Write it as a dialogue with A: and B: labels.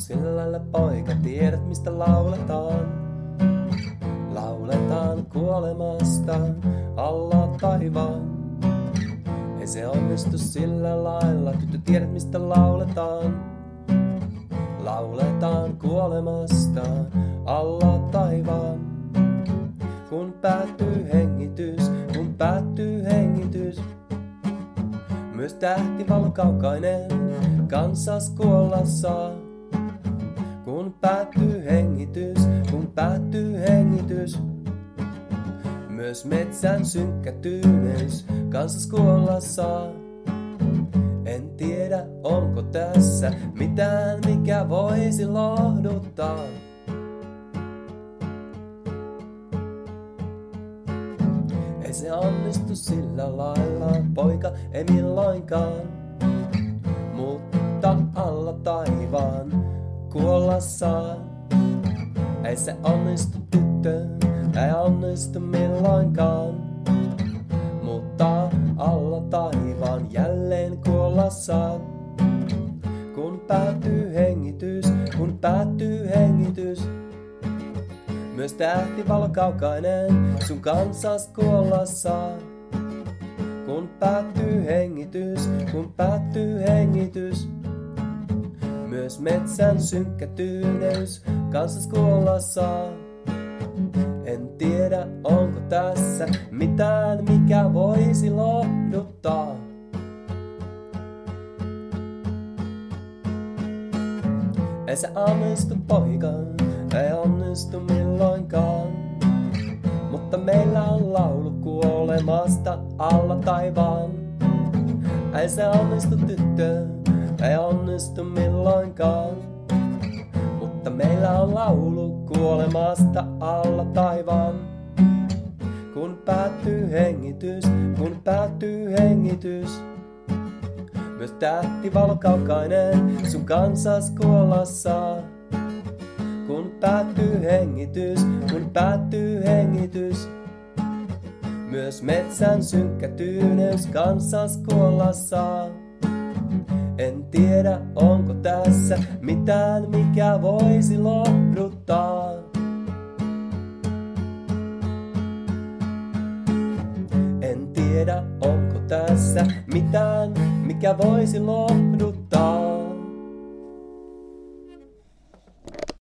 A: sillä lailla poika, tiedät mistä lauletaan. Lauletaan kuolemasta alla taivaan. Ei se onnistu sillä lailla, tyttö tiedät mistä lauletaan. Lauletaan kuolemasta alla taivaan. Kun päättyy hengitys, myös tähtivalo kaukainen kansas kuolla saa. Kun päättyy hengitys, myös metsän synkkä tyyneys kansas kuolla saa. En tiedä onko tässä mitään mikä voisi lohduttaa. Ei se onnistu sillä lailla, poika, ei milloinkaan. Mutta alla taivaan kuolla saa. Ei se onnistu tyttö, ei onnistu milloinkaan. Mutta alla taivaan jälleen kuolla saa. Kun päättyy hengitys, myös tähtivalo kaukainen sun kansas kuolla saa. Kun päättyy hengitys, myös metsän synkkä tyyneys kansas kuolla saa. En tiedä onko tässä mitään mikä voisi lohduttaa. Ei se onnistu poika, ei onnistu milloinkaan. Mutta meillä on laulu kuolemasta alla taivaan. Ei se onnistu tyttö, ei onnistu milloinkaan. Mutta meillä on laulu kuolemasta alla taivaan. Kun päättyy hengitys, myös tähtivalo kaukainen sun kansas kuolla saa. Kun päättyy hengitys, myös metsän synkkä tyyneys kansas kuolla saa. En tiedä onko tässä mitään mikä voisi lohduttaa. En tiedä onko tässä mitään mikä voisi lohduttaa.